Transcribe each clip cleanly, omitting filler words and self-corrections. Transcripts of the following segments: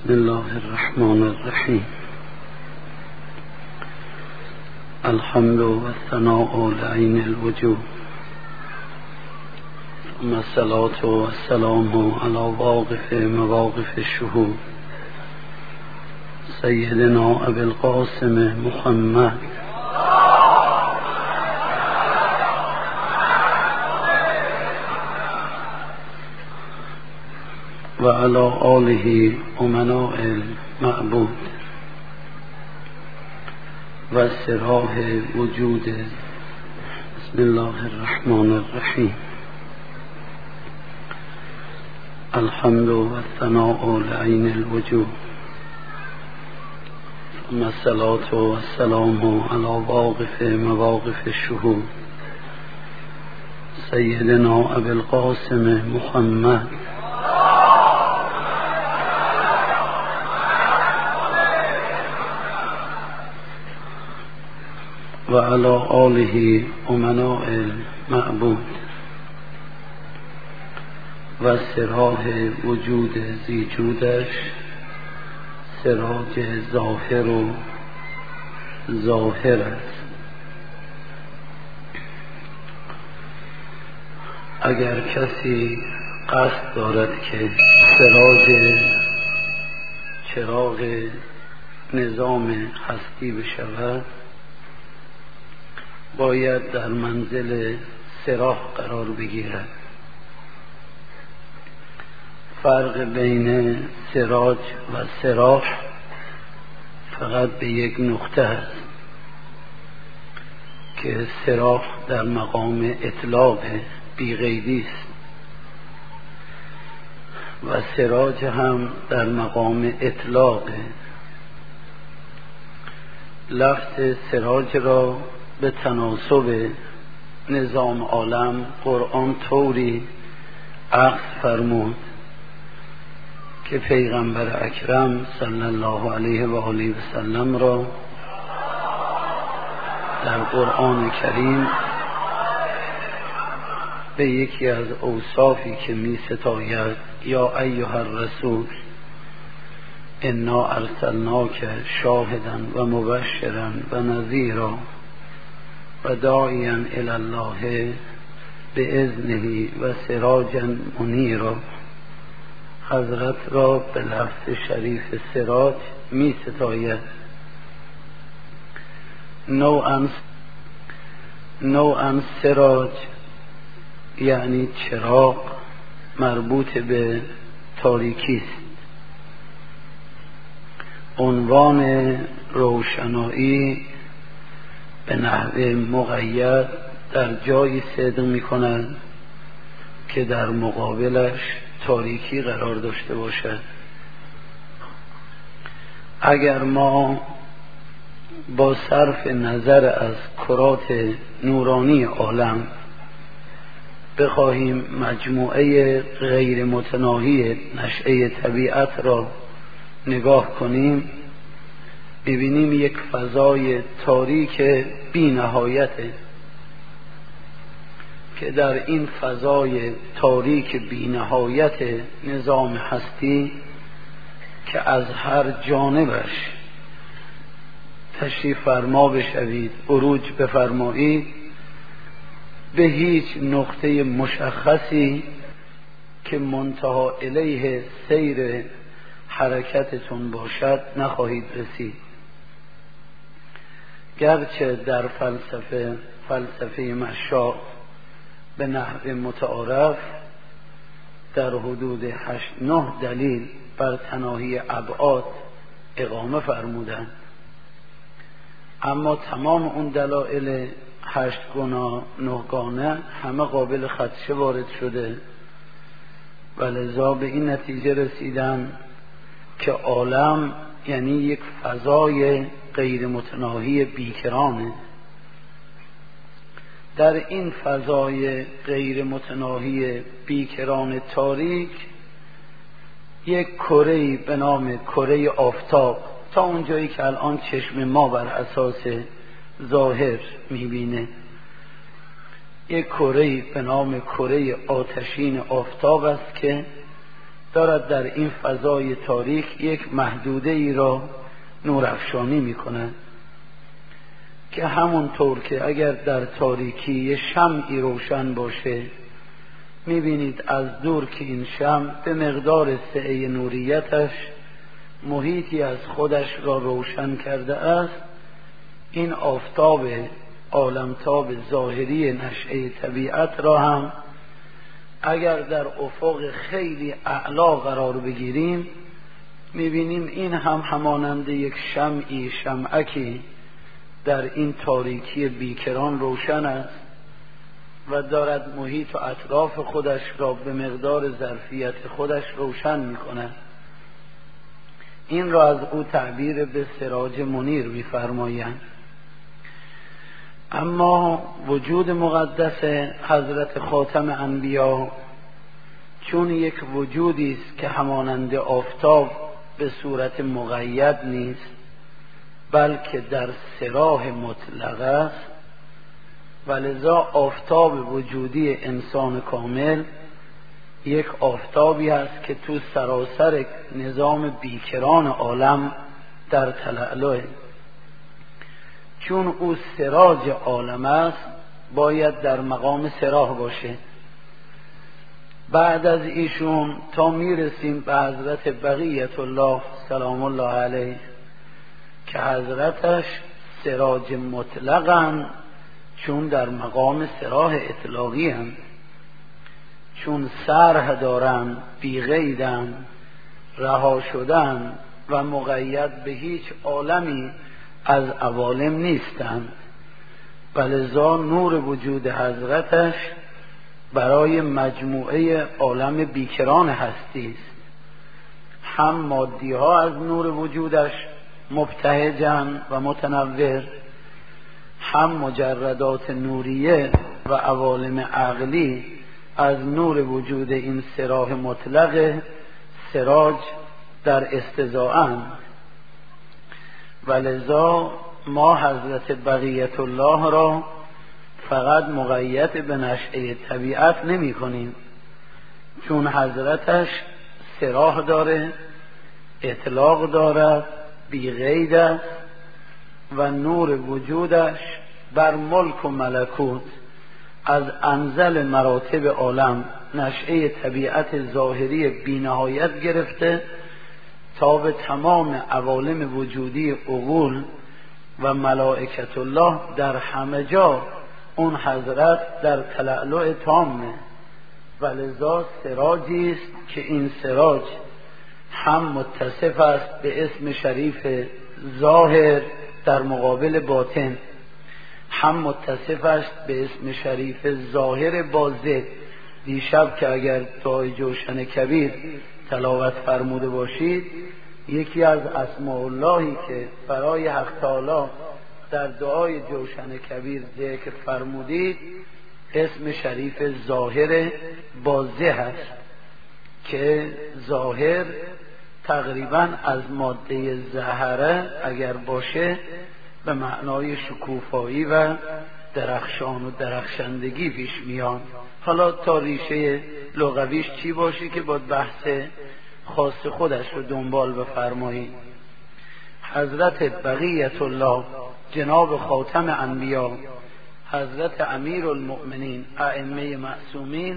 بسم الله الرحمن الرحیم. الحمد و الثناء لعین الوجود، ثم الصلاة و السلام علی واقف مواقف الشهود سیدنا ابی القاسم محمد و علی آله امناء المعبود و سراح وجود. بسم الله الرحمن الرحیم. الحمد و الثناء لعین الوجود، ثم الصلاة و السلام علی واقف مواقف الشهود سیدنا ابی القاسم محمد و علی آله امناء المعبود و سراح وجود ذی جودش، سراج ظاهر و ظاهر است. اگر کسی قصد دارد که سراج چراغ نظام هستی بشود، باید در منزل سراح قرار بگیرد. فرق بین سراج و سراح فقط به یک نقطه است که سراح در مقام اطلاق بی‌قیدی است و سراج هم در مقام اطلاق. لفظ سراج را به تناسب نظام عالم قرآن طوری عکس فرمود که پیغمبر اکرم صلی الله علیه و آله و سلم را در قرآن کریم به یکی از اوصافی که می ستاید یا ایها الرسول انا ارسلناک شاهدا و مبشرا و نذیرا و داعیا الی الله باذنه و سراجا منیرا، حضرت را به لفظ شریف سراج می ستاید. نوعاً سراج یعنی چراغ مربوط به تاریکی است. عنوان روشنایی به نحو مقید در جایی صدق می کند که در مقابلش تاریکی قرار داشته باشد. اگر ما با صرف نظر از کرات نورانی عالم بخواهیم مجموعه غیر متناهی نشأه طبیعت را نگاه کنیم، ببینیم یک فضای تاریک بی نهایته که در این فضای تاریک بی نهایت نظام هستی که از هر جانبش تشریف فرما بشوید، عروج بفرمایید، به هیچ نقطه مشخصی که منتهی الیه سیر حرکتتون باشد نخواهید رسید. گرچه در فلسفه مشاء به نحو متعارف در حدود 8-9 دلیل بر تناهی ابعاد اقامه فرمودند، اما تمام اون دلایل 8 9گانه همه قابل خدشه وارد شده و لذا به این نتیجه رسیدن که عالم یعنی یک فضای غیر متناهی بیکرانه. در این فضای غیر متناهی بیکران تاریک یک کره‌ای به نام کره آفتاب، تا اونجایی که الان چشم ما بر اساس ظاهر میبینه، یک کره‌ای به نام کره آتشین آفتاب است که دارد در این فضای تاریک یک محدوده ای را نورافشانی میکنه که همونطور که اگر در تاریکی یه شمعی روشن باشه میبینید از دور که این شمع به مقدار سعه نوریتش محیطی از خودش را روشن کرده است، این آفتاب عالمتاب ظاهری نشأه طبیعت را هم اگر در افق خیلی اعلا قرار بگیریم میبینیم این هم همانند یک شمعکی در این تاریکی بیکران روشن است و دارد محیط و اطراف خودش را به مقدار ظرفیت خودش روشن میکنه. این را از او تعبیر به سراج منیر میفرمایند. اما وجود مقدس حضرت خاتم انبیا چون یک وجودی است که همانند آفتاب به صورت مقید نیست بلکه در سراح مطلق است و لذا آفتاب وجودی انسان کامل یک آفتابی است که تو سراسر نظام بیکران عالم در تلألؤه. چون او سراج عالم است باید در مقام سراح باشه. بعد از ایشون تا میرسیم به حضرت بقیت الله سلام الله علیه که حضرتش سراج مطلقاً، چون در مقام سراح اطلاقی هم، چون سرح دارن، بیغیدن، رها شدن و مقید به هیچ عالمی از عوالم نیستند، ولذا نور وجود حضرتش برای مجموعه عالم بیکران هستی است. هم مادی ها از نور وجودش مبتهجن و متنور، هم مجردات نوریه و عوالم عقلی از نور وجود این سراح مطلق سراج در استضاءن. ولذا ما حضرت بقیت الله را فقط مقید به نشأه طبیعت نمی کنیم، چون حضرتش سراح داره، اطلاق دارد، بی‌قید است و نور وجودش بر ملک و ملکوت از انزل مراتب عالم نشأه طبیعت ظاهری بی‌نهایت گرفته تا به تمام عوالم وجودی عقول و ملائکت الله در همه جا اون حضرت در تلألؤ تامه. ولذا سراجی است که این سراج هم متصف است به اسم شریف ظاهر در مقابل باطن، هم متصف است به اسم شریف ظاهر باطن. دیشب که اگر دعای جوشن کبیر تلاوت فرموده باشید، یکی از اسماء اللهی که برای حق تعالی در دعای جوشن کبیر ذکر فرمودید اسم شریف ظاهر بازه هست که ظاهر تقریبا از ماده زهره اگر باشه به معنای شکوفایی و درخشان و درخشندگی پیش میان. حالا تا ریشه لغویش چی باشه که باید بحث خاص خودش رو دنبال بفرمایید. حضرت بقیت الله جناب خاتم انبیا، حضرت امیر المؤمنین ائمه معصومین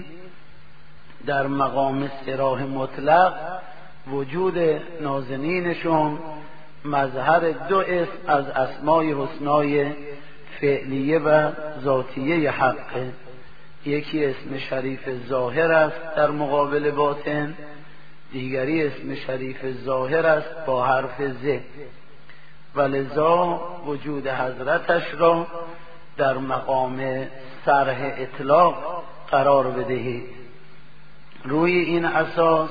در مقام سراح مطلق وجود نازنینشون مظهر دو اسم از اسمای حسنای فعلیه و ذاتیه حقه. یکی اسم شریف ظاهر است در مقابل باطن، دیگری اسم شریف ظاهر است با حرف ز. ولذا وجود حضرتش را در مقام صرح اطلاق قرار بدهید. روی این اساس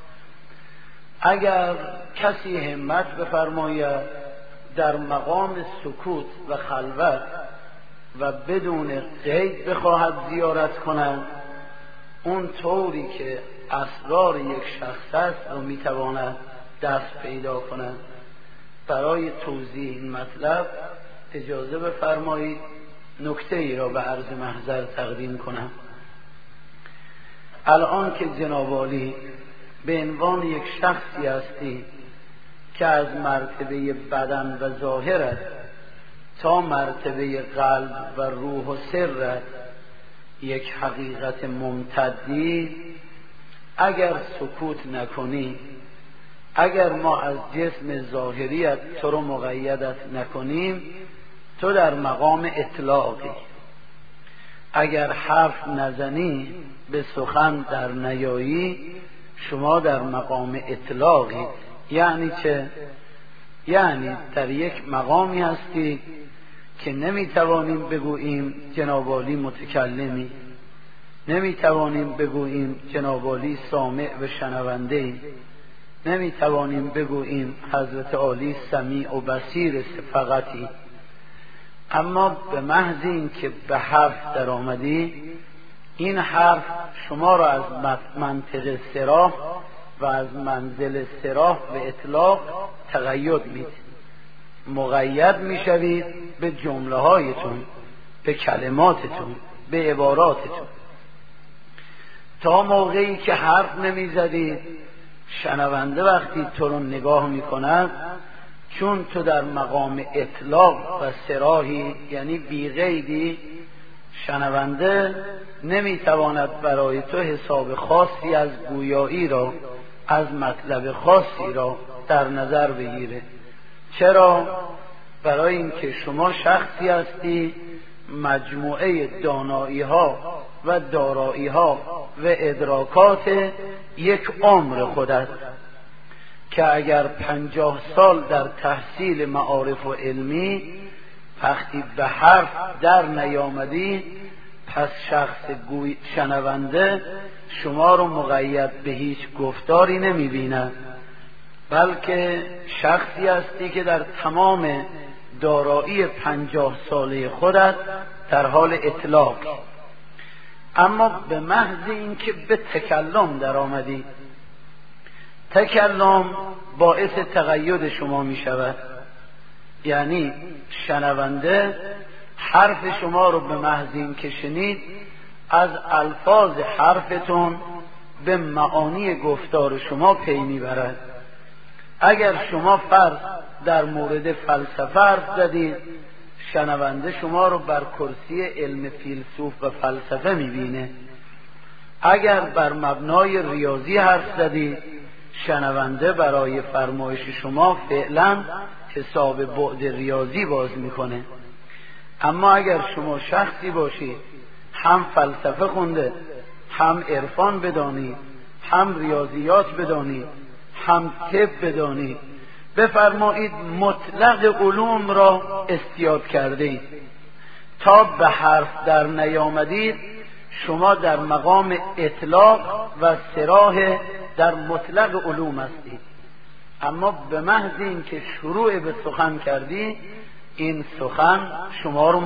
اگر کسی همت بفرماید در مقام سکوت و خلوت و بدون قید بخواهد زیارت کند، اون طوری که اسرار یک شخص است رو میتواند دست پیدا کند. برای توضیح این مطلب اجازه بفرمایید نکته ای را به عرض محضر تقدیم کنم. الان که جناب عالی به عنوان یک شخصی هستی که از مرتبه بدن و ظاهرت تا مرتبه قلب و روح و سرت یک حقیقت ممتدی، اگر سکوت نکنی، اگر ما از جسم ظاهریت تو رو مقیدت نکنیم، تو در مقام اطلاقی. اگر حرف نزنی، به سخن در نیایی، شما در مقام اطلاقی. یعنی چه؟ یعنی در یک مقامی هستی که نمیتوانیم بگوییم جناب عالی متکلمی، نمیتوانیم بگوییم جناب عالی سامع و شنونده، نمیتوانیم بگوییم حضرت عالی سمیع و بصیر فقطی. اما به محض این که به حرف در آمدی، این حرف شما را از منطق صراح و از منزل صراح به اطلاق تقید میده. مقید میشوید به جمله هایتون، به کلماتتون، به عباراتتون. تا موقعی که حرف نمیزدید، شنونده وقتی تو رو نگاه میکند، چون تو در مقام اطلاق و صراحی، یعنی بی قیدی، شنونده نمیتواند برای تو حساب خاصی از گویایی را، از مطلب خاصی را در نظر بگیره. چرا؟ برای اینکه شما شخصی هستی مجموعه دانایی ها و دارایی ها و ادراکات یک عمر خودت، که اگر 50 سال در تحصیل معارف و علمی وقتی به حرف در نیامدی، پس شخص شنونده شما رو مقید به هیچ گفتاری نمی بیند، بلکه شخصی هستی که در تمام دارایی 50 ساله خودت در حال اطلاق. اما به محض اینکه به تکلم در آمدی، تکلم باعث تقید شما می شود. یعنی شنونده حرف شما رو به محض اینکه شنید، از الفاظ حرفتون به معانی گفتار شما پی میبرد. اگر شما فرض در مورد فلسفه حرف زدید، شنونده شما رو بر کرسی علم فیلسوف و فلسفه میبینه. اگر بر مبنای ریاضی حرف زدید، شنونده برای فرمایش شما فعلا حساب بعد ریاضی باز میکنه. اما اگر شما شخصی باشید هم فلسفه خونده، هم عرفان بدانید، هم ریاضیات بدانید، هم طب بدانید، بفرمایید مطلق علوم را استیاد کرده اید، تا به حرف در نیامدید، شما در مقام اطلاق و صراح در مطلق علوم هستید. اما به محض این که شروع به سخن کردی، این سخن شما رو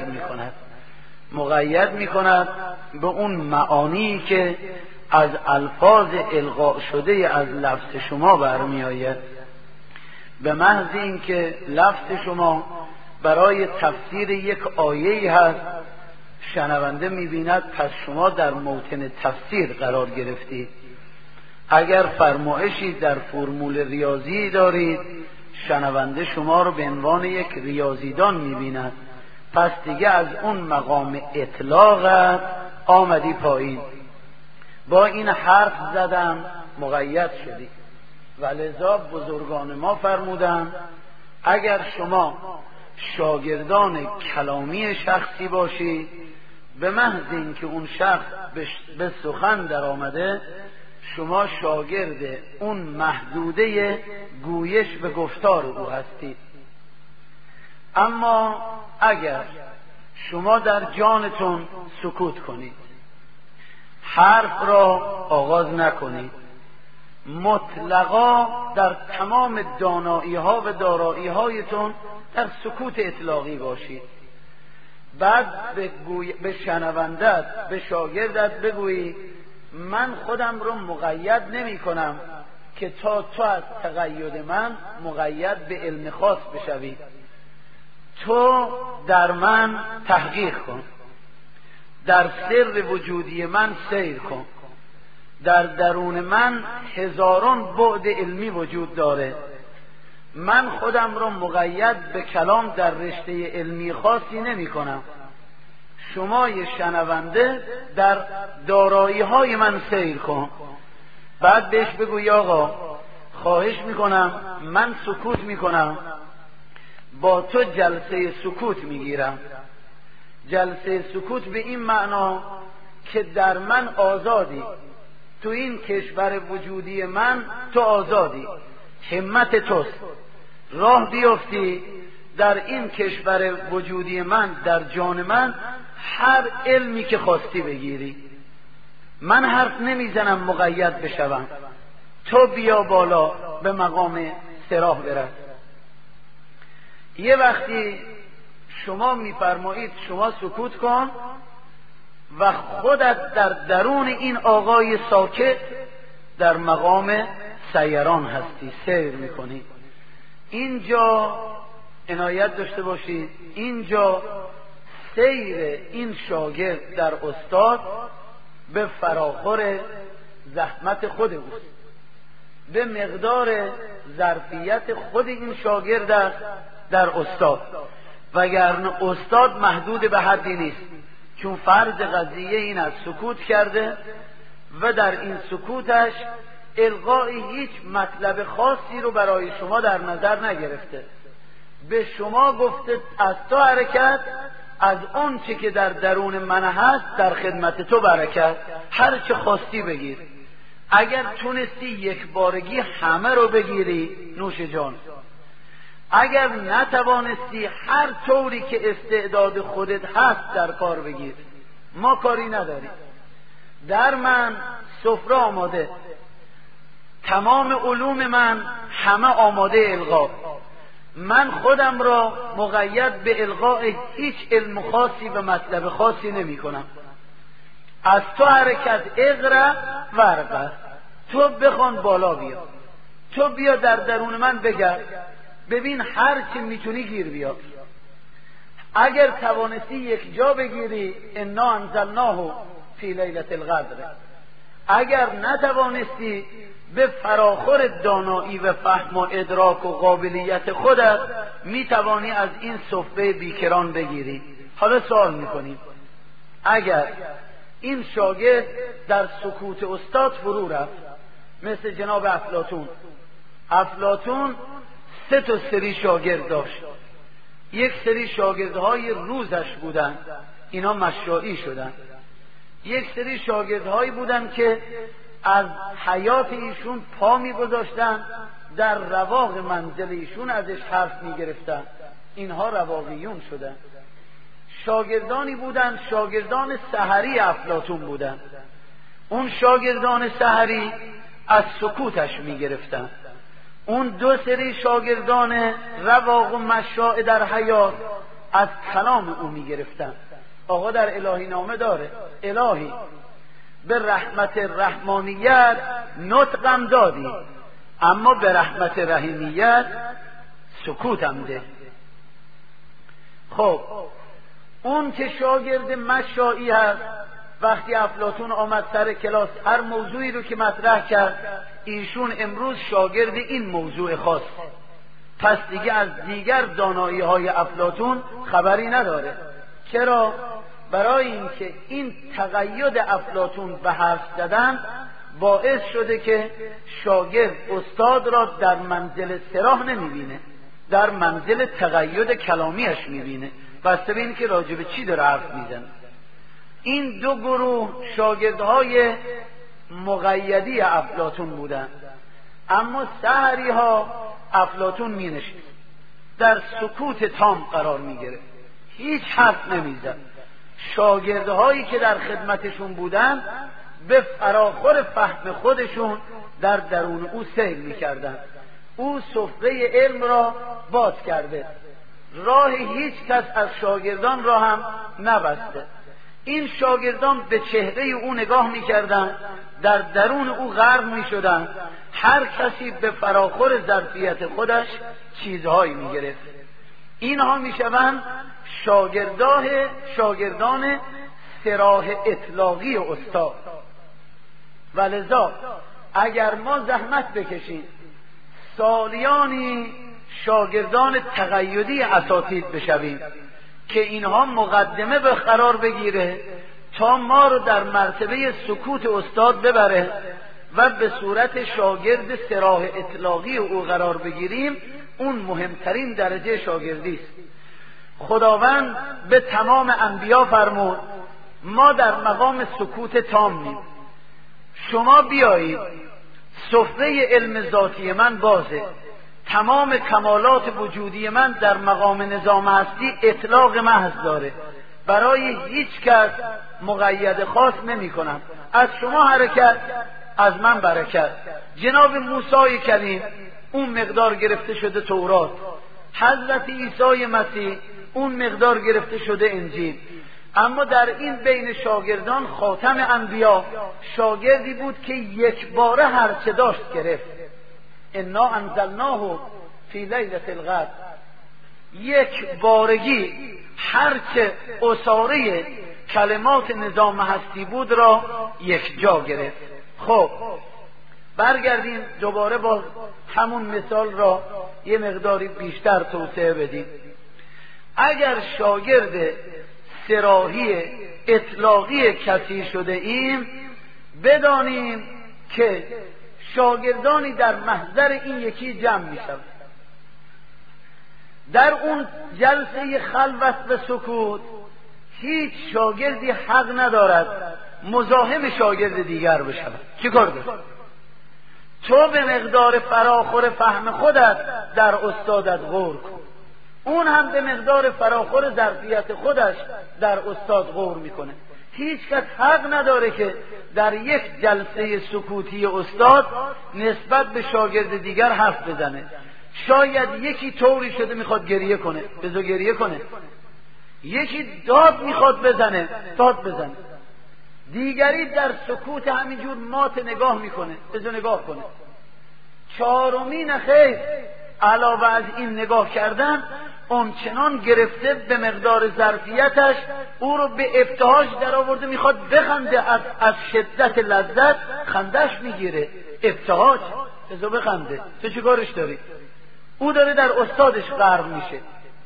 مقید می کند به اون معانی که از الفاظ القاء شده از لفظ شما برمی آید. به محض این که لفظ شما برای تفسیر یک آیه هست، شنونده می بیند پس شما در موطن تفسیر قرار گرفتید. اگر فرمایشی در فرمول ریاضی دارید، شنونده شما رو به عنوان یک ریاضیدان می‌بیند، پس دیگه از اون مقام اطلاقت آمدی پایین. با این حرف زدن مقید شدی. ولذا بزرگان ما فرمودند اگر شما شاگردان کلامی شخصی باشی، به محض اینکه اون شخص به سخن در آمده، شما شاگرد اون محدوده گویش به گفتار او هستید. اما اگر شما در جانتون سکوت کنید، حرف را آغاز نکنید، مطلقا در تمام دانایی ها و دارایی هایتون در سکوت اطلاقی باشید، بعد به شنوندت، به شاگردت بگویی من خودم رو مقید نمی کنم که تا تو از تقید من مقید به علم خاص بشوی، تو در من تحقیق کن، در سر وجودی من سیر کن، در درون من هزاران بعد علمی وجود داره. من خودم رو مقید به کلام در رشته علمی خاصی نمی کنم. شما یه شنونده در دارایی های من سیر کن، بعد بهش بگو آقا خواهش میکنم من سکوت میکنم، با تو جلسه سکوت میگیرم. جلسه سکوت به این معنا که در من آزادی، تو این کشور وجودی من تو آزادی، همت توست، راه بیفتی در این کشور وجودی من، در جان من هر علمی که خواستی بگیری. من حرف نمیزنم مقید بشوم، تو بیا بالا به مقام سراح برس. یه وقتی شما میفرمایید شما سکوت کن و خودت در درون این آقای ساکت در مقام سیران هستی، سیر میکنی. اینجا عنایت داشته باشید، اینجا سیر این شاگرد در استاد به فراخور زحمت خود اوست، به مقدار ظرفیت خود این شاگرد است در استاد، وگرنه استاد محدود به حدی نیست. چون فرض قضیه این است سکوت کرده و در این سکوتش الغای هیچ مطلب خاصی رو برای شما در نظر نگرفته، به شما گفته از تو حرکت، از اون چی که در درون من هست در خدمت تو برکت، هر چه خواستی بگیر. اگر تونستی یک بارگی همه رو بگیری نوش جان، اگر نتوانستی هر طوری که استعداد خودت هست در کار بگیر. ما کاری نداریم، در من سفره آماده، تمام علوم من همه آماده القا. من خودم را مقید به القاء هیچ علم خاصی و مطلب خاصی نمی کنم. از تو حرکت، اقرأ ورقه، تو بخوان بالا بیا، تو بیا در درون من بگرد، ببین هر چی میتونی گیر بیا. اگر توانستی یک جا بگیری انا انزلناه فی لیلة القدر، اگر نتوانستی به فراخور دانایی و فهم و ادراک و قابلیت خودت میتوانی از این صفحه بیکران بگیری. حالا سوال میکنیم، اگر این شاگرد در سکوت استاد فرو رفت مثل جناب افلاطون 3 سری شاگرد داشت. یک سری شاگردهای روزش بودن، اینا مشائی شدن. یک سری شاگردهایی بودن که از حیات ایشون پا میگذاشتن، در رواق منزل ایشون ازش حرف میگرفتن، اینها رواقیون شدن. شاگردانی بودن، شاگردان سحری افلاطون بودن. اون شاگردان سحری از سکوتش میگرفتن. اون 2 سری شاگردان رواق و مشاع در حیات از کلام او میگرفتن. آقا در الهی نامه داره، الهی به رحمت رحمانیت نطقم دادی، اما به رحمت رحیمیت سکوتم ده. خب اون که شاگرد مشائی هست، وقتی افلاطون آمد سر کلاس هر موضوعی رو که مطرح کرد، ایشون امروز شاگرد این موضوع خاص، پس دیگه از دیگر دانایی های افلاطون خبری نداره. چرا؟ برای اینکه این تقید افلاطون به حرف زدن باعث شده که شاگرد استاد را در منزل سراح نمیبینه، در منزل تقید کلامیش میبینه، بسته به این که راجب چی داره حرف میزنه. این 2 گروه شاگردهای مقیدی افلاطون بودن. اما سحری ها افلاطون می نشست، در سکوت تام قرار می گرفت، هیچ حرف نمی زد. شاگردهایی که در خدمتشون بودن به فراخور فهم خودشون در درون او سیر می کردن. او سفره علم را باز کرده، راه هیچ کس از شاگردان را هم نبسته. این شاگردان به چهره او نگاه می‌کردند، در درون او غرق می‌شدند، هر کسی به فراخور ظرفیت خودش چیزهایی می‌گرفت. اینها می‌شوند شاگردان سراح اطلاقی استاد. ولذا اگر ما زحمت بکشیم سالیانی شاگردان تقیدی اساتید بشویم که اینها مقدمه به قرار بگیره تا ما رو در مرتبه سکوت استاد ببره و به صورت شاگرد صراح اطلاقی او قرار بگیریم، اون مهمترین درجه شاگردی است. خداوند به تمام انبیا فرمود ما در مقام سکوت تامیم، شما بیایید سفره علم ذاتی من بازه، تمام کمالات وجودی من در مقام نظام هستی اطلاق محض داره، برای هیچ کس مقید خاص نمی کنم، از شما حرکت از من برکت. جناب موسی کلیم اون مقدار گرفته شده تورات، حضرت عیسی مسیح اون مقدار گرفته شده انجیل. اما در این بین شاگردان خاتم انبیا شاگردی بود که یک باره هر چه داشت گرفت. انا انزلناه فی لیلة القدر، یک بارگی هر چه اساره کلمات نظام هستی بود را یک جا گرفت. خب برگردیم دوباره با همون مثال را یه مقداری بیشتر توسعه بدیم. اگر شاگرد صراحی اطلاقی کسی شده ایم، بدانیم که شاگردانی در محضر این یکی جمع می شود. در اون جلسه خلوت و سکوت هیچ شاگردی حق ندارد مزاحم شاگرد دیگر بشود. چی کار داری؟ تو به مقدار فراخور فهم خودت در استادت غور کن، اون هم به مقدار فراخور ظرفیت خودش در استاد غور میکنه. هیچ کس حق نداره که در یک جلسه سکوتی استاد نسبت به شاگرد دیگر حرف بزنه. شاید یکی طوری شده میخواد گریه کنه، بذار گریه کنه. یکی داد میخواد بزنه، داد بزنه. دیگری در سکوت همینجور مات نگاه میکنه، بذار نگاه کنه. چهارمی نخیر، علاوه از این نگاه کردن اونچنان گرفته به مقدار ظرفیتش او رو به ابتهاج در آورده، میخواد بخنده، از شدت لذت خندش میگیره. ابتهاج، بذار بخنده، تو چه کارش داری؟ او داره در استادش غرق میشه.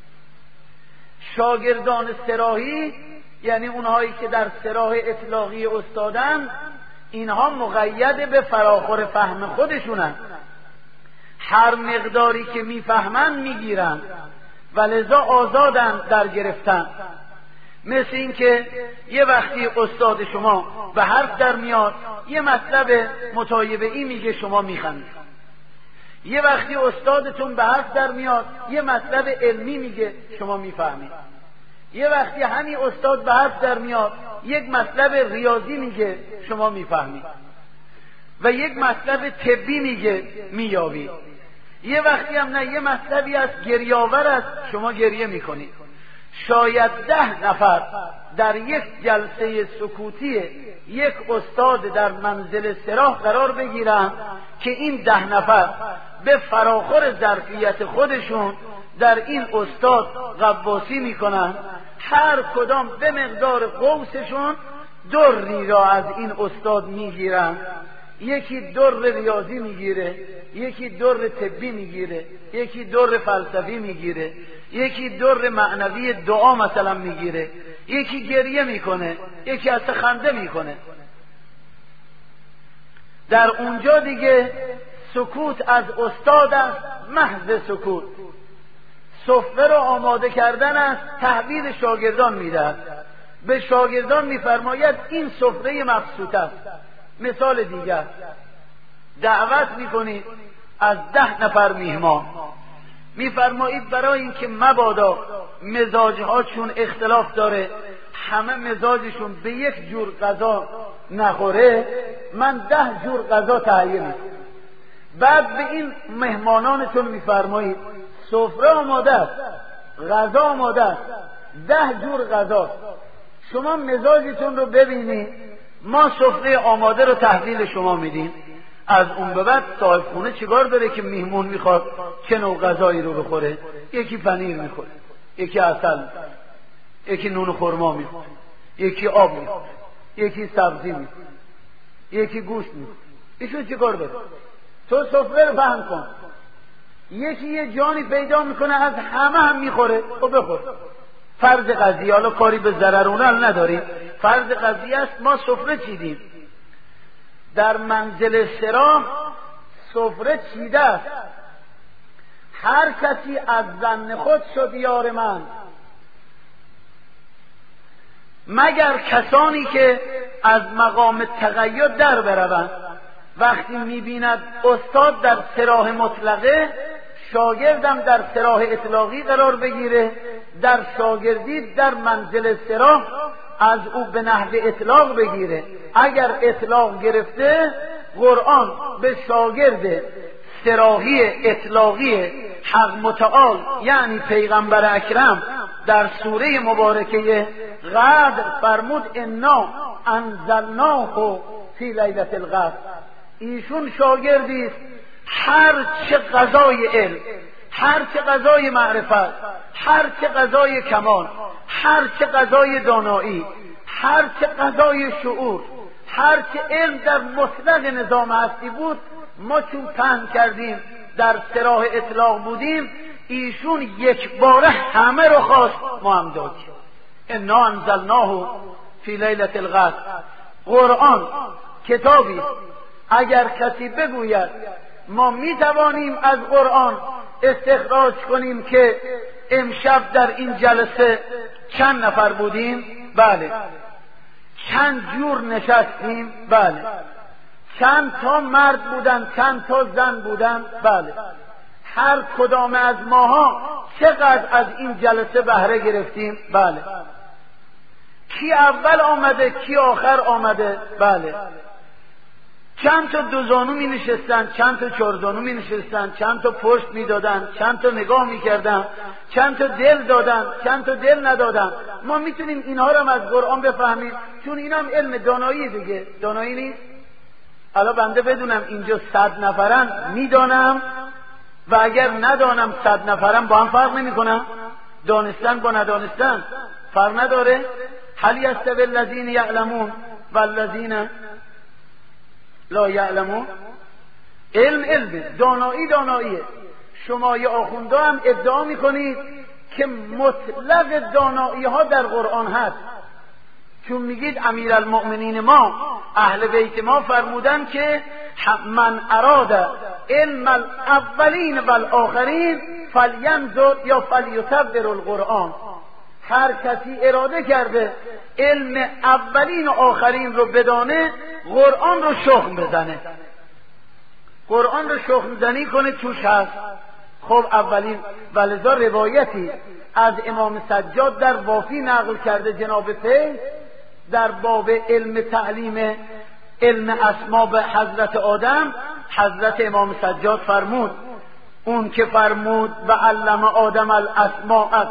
شاگردان صراحی یعنی اونهایی که در صراح اطلاقی استادن، اینها مقید به فراخور فهم خودشونن، هر مقداری که میفهمن میگیرن و لذا آزادن در گرفتن. مثل این که یه وقتی استاد شما به حرف در میاد، یه مطلب مطایبه‌ای میگه، شما میخندید. یه وقتی استادتون به حرف در میاد، یه مطلب علمی میگه، شما میفهمید. یه وقتی همین استاد به حرف در میاد، یک مطلب ریاضی میگه، شما میفهمید. و یک مطلب طبی میگه، مییابید. یه وقتی هم نه، یه مطلبی از گریه‌آور است، شما گریه میکنید. شاید 10 نفر در یک جلسه سکوتی یک استاد در منزل صراح قرار بگیرن که این 10 نفر به فراخور ظرفیت خودشون در این استاد غواصی میکنن، هر کدام به مقدار قوسشون دری را از این استاد میگیرن. یکی در ریاضی میگیره، یکی در طبی میگیره، یکی در فلسفی میگیره، یکی در معنوی دعا مثلا میگیره، یکی گریه میکنه، یکی از خنده میکنه. در اونجا دیگه سکوت از استاد است، محض سکوت. سفره رو آماده کردن است، تحویل شاگردان میدهد. به شاگردان میفرماید این سفره مبسوط است. مثال دیگر، دعوت میکنید از 10 نفر میهمان، میفرمایید برای اینکه مبادا مزاجهاشون اختلاف داره، همه مزاجشون به یک جور غذا نخوره، من 10 جور غذا تهیه میکنم. بعد به این مهمانانتون میفرمایید سفره آماده است، غذا آماده است، 10 جور غذا، شما مزاجتون رو ببینید، ما سفره آماده رو تحویل شما میدیم. از اون به بعد صاحب خونه چیکار داره که میهمون میخواد چه نوع غذایی رو بخوره؟ یکی پنیر میخوره، یکی عسل میخوره، یکی نون خرما میخوره، یکی آب میخوره، یکی سبزی میخوره. یکی گوش میده. ایشون چی کار داره؟ تو سفره رو فهم کن. یکی یه جانی پیدا میکنه از همه هم میخوره، خب بخور. فرض قضیه، حالا کاری به ضررونه نداریم، فرض قضیه است ما سفره چیدیم، در منزل سرا سفره چیده است، هر کسی از ظن خود شد یار من، مگر کسانی که از مقام تقید در بروند. وقتی میبیند استاد در سراح مطلقه، شاگردم در سراح اطلاقی قرار بگیره، در شاگردی در منزل سراح از او به نحو اطلاق بگیره. اگر اطلاق گرفته، قرآن به شاگرد سراحی اطلاقی حق متعال یعنی پیغمبر اکرم در سوره مبارکه قدر فرمود انا انزلناه فی لیلة القدر. ایشون شاگردی است، هر چه قضای علم، هر چه قضای معرفت، هر چه قضای کمال، هر چه قضای دانایی، هر چه قضای شعور، هر چه علم در مطلق نظام هستی بود، ما چون پهن کردیم در سراح اطلاق بودیم، ایشون یک باره همه رو خواست، ما هم دادیم. انا انزلناه فی لیلة القدر. قرآن کتابی اگر کسی بگوید ما می توانیم از قرآن استخراج کنیم که امشب در این جلسه چند نفر بودیم؟ بله. چند جور نشستیم؟ بله. چند تا مرد بودن، چند تا زن بودن؟ بله. هر کدام از ماها چقدر از این جلسه بهره گرفتیم؟ بله. کی اول آمده، کی آخر آمده؟ بله. چند تا دوزانو می نشستن، چند تا چهارزانو می نشستن، چند تا پشت می دادن، چند تا نگاه می کردن، چند تا دل دادن، چند تا دل ندادن. ما میتونیم اینها رو هم از قرآن بفهمیم، چون این هم علم دانایی دیگه. دانایی نیست؟ الان بنده بدونم اینجا 100 نفرن میدانم، و اگر ندانم 100 نفرن با هم فرق نمی کنم؟ دانستن با ندانستن فرق نداره؟ هل یستوی الذین یعلمون والذین لا یعلمون؟ علم دانایی داناییه. شما یا آخونده هم ادعا میکنید که مطلق دانایی ها در قرآن هست، چون میگید امیرالمؤمنین ما اهل بیت ما فرمودن که من اراد علم الاولین والآخرین فلینظر یا فلیتبر القرآن. هر کسی اراده کرده علم اولین و آخرین رو بدانه، قرآن رو شخم بزنه، قرآن رو شخم زنی کنه، توش هست. خب اولین، ولذا روایتی از امام سجاد در وافی نقل کرده جناب فیض در باب علم تعلیم علم اسما به حضرت آدم، حضرت امام سجاد فرمود، اون که فرمود و علم آدم الاسماء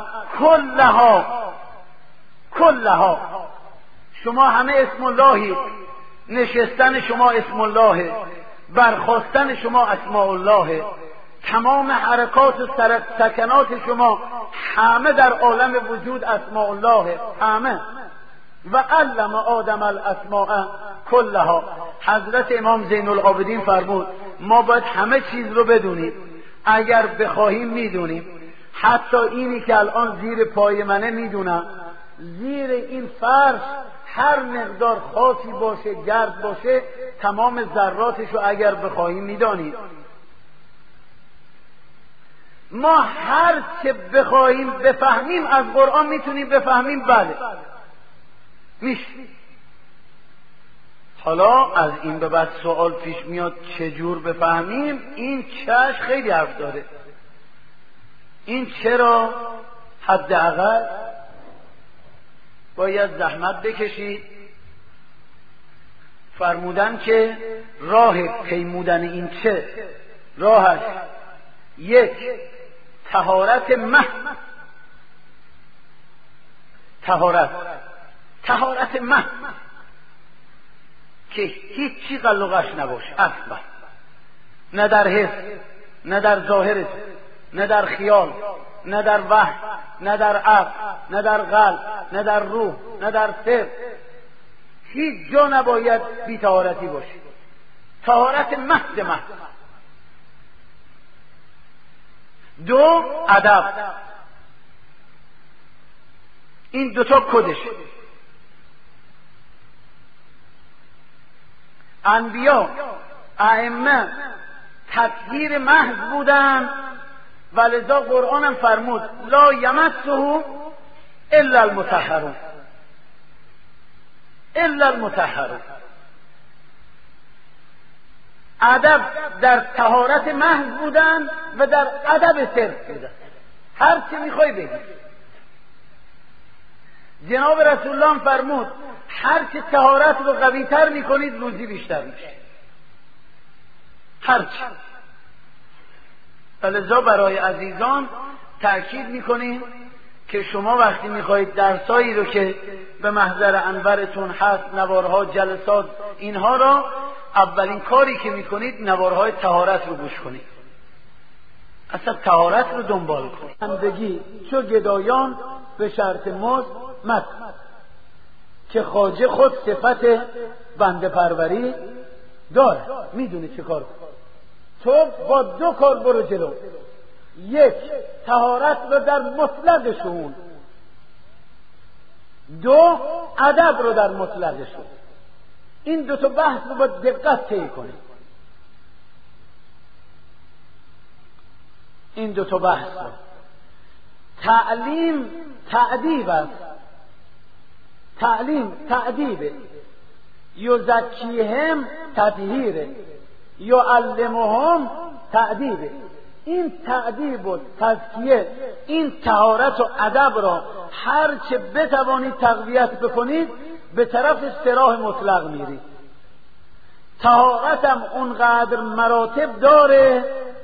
کلها. شما همه اسم اللهی، نشستن شما اسم الله، برخاستن شما اسماء الله، تمام حرکات و سکنات شما همه در عالم وجود اسماء الله، همه. و علم آدم الاسماء کلها. حضرت امام زین العابدین فرمود ما باید همه چیز رو بدونیم، اگر بخواهیم میدونیم. حتی اینی که الان زیر پای منه میدونم، زیر این فرش هر مقدار خاکی باشه، گرد باشه، تمام ذراتش رو اگر بخواهیم میدانیم. ما هر چه بخواهیم بفهمیم از قرآن میتونیم بفهمیم. بله میشه. حالا از این به بعد سوال پیش میاد چجور بفهمیم؟ این چش خیلی حرف داره. این چرا حداقل باید زحمت بکشید. فرمودن که راه پیمودن این چه راهش، یک طهارت طهارت که هیچی قلقش نباشه اصلا، نه در حس، نه در ظاهر، نه در خیال، نه در وحی، نه در عقل، نه در قلب، نه در روح، نه در سر. هیچ جا نباید بی طهارتی باشه، طهارت محض. دو، ادب. این دوتا کدشه. انبیا، ائمه تطهیر محض بودن و لذا قرآن هم فرمود لا یمسه الا المطهرون، الا المطهرون. ادب در طهارت محض بودن و در ادب صرف بودن. هر چی میخوای بگی. جناب رسول الله فرمود هر چی طهارت رو قوی تر میکنید روزی بیشتر میشه. هر چی. لذا برای عزیزان تأکید میکنیم که شما وقتی میخواهید درسایی رو که به محضر انورتون هست، نوارها، جلسات، اینها را اولین کاری که میکنید نوارهای طهارت رو گوش کنید، اصلا طهارت رو دنبال کنید. بندگی چو گدایان به شرط مزد مد، که خواجه خود صفت بنده پروری داره. میدونی چه کار کنی؟ تو با دو کار برو جلو. یک، طهارت رو در مطلق شون. دو، ادب رو در مطلق شون. این دو تا بحث رو با دقت طی کنید. این دو تا بحث رو. تعلیم تأدیب است. تعلیم تأدیبه. یزکیهم تطهیره، یعلمهم تأدیبه. این تأدیب و تزکیه، این طهارت و ادب را هر چه بتوانید تقویت بکنید به طرف استراح مطلق میرید. طهارتم اونقدر مراتب داره،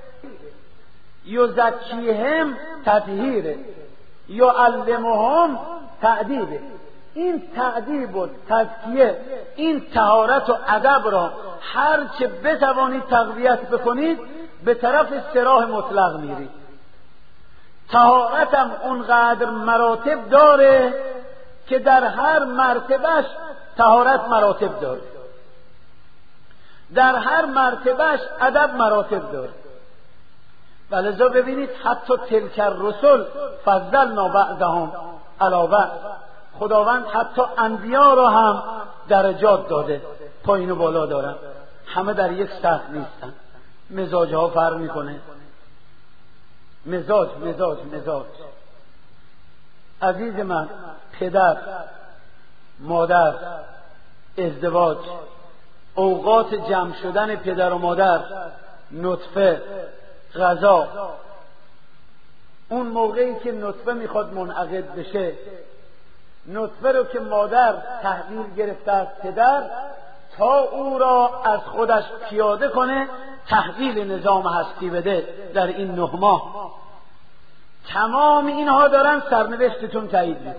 یزکیهم تطهیره، یعلمهم تأدیبه. این تأدیب و تزکیه، این طهارت و ادب را هر چه بتوانید تقویت بکنید به طرف استراح مطلق میرید. طهارتم اونقدر مراتب داره که در هر مرتبهش طهارت مراتب داره، در هر مرتبهش ادب مراتب داره. ولذا ببینید حتی تلک الرسل فضلنا بعضهم علی بعض، خداوند حتی انبیا را هم درجات داده، پایین و بالا دارن، همه در یک سطح نیستن، مزاج ها فرق میکنه. مزاج عزیز من، پدر، مادر، ازدواج، اوقات جمع شدن پدر و مادر، نطفه، غذا. اون موقعی که نطفه میخواد منعقد بشه، نطفه رو که مادر تحویل گرفته از پدر تا او را از خودش پیاده کنه، تحویل نظام هستی بده در این 9 ماه، تمام اینها دارن سرنوشتتون تایید میکنه.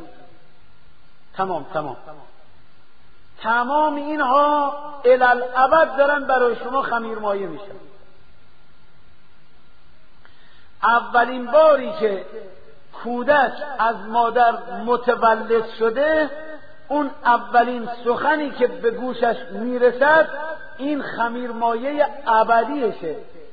تمام اینها الالابد دارن برای شما خمیرمایه میشن. اولین باری که کودک از مادر متولد شده، اون اولین سخنی که به گوشش میرسد این خمیرمایه ابدیشه.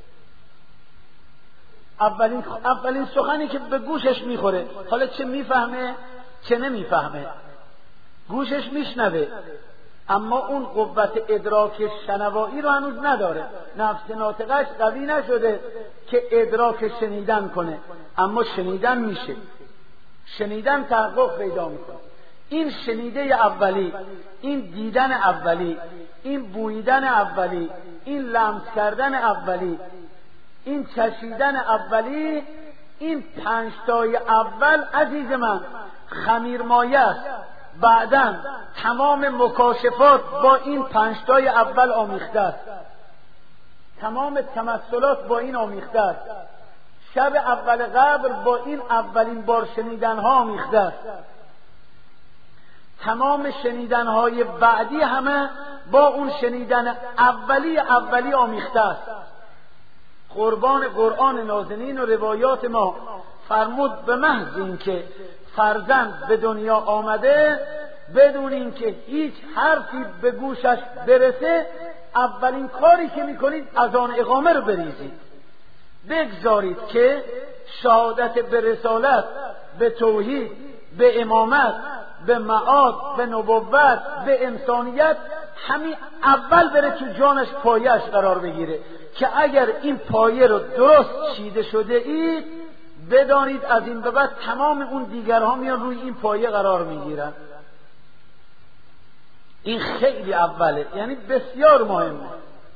اولین سخنی که به گوشش میخوره، حالا چه میفهمه چه نمیفهمه، گوشش میشنوه اما اون قوت ادراک شنوایی رو هنوز نداره، نفس ناطقش قوی نشده که ادراک شنیدن کنه، اما شنیدن میشه، شنیدن تحقق پیدا میکنه. این شنیده اولی، این دیدن اولی، این بویدن اولی، این لمس کردن اولی، این چشیدن اولی، این 5 تای اول عزیز من خمیرمایه است. بعداً تمام مکاشفات با این 5 تای اول آمیخته است، تمام تمثلات با این آمیخته است، شب اول قبر با این اولین بار شنیدن ها آمیخته است، تمام شنیدن های بعدی همه با اون شنیدن اولی آمیخته است. قربان قرآن نازنین و روایات ما فرمود به محض این که فرزند به دنیا آمده بدون اینکه هیچ حرفی به گوشش برسه اولین کاری که میکنید اذان اقامه رو بریزید. بگذارید که شهادت به رسالت، به توحید، به امامت، به معاد، به نبوت، به انسانیت همین اول بره تو جانش، پایه‌اش قرار بگیره که اگر این پایه رو درست چیده شده اید بدانید از این به بعد تمام اون دیگرها میان روی این پایه قرار میگیرن. این خیلی اوله، یعنی بسیار مهمه.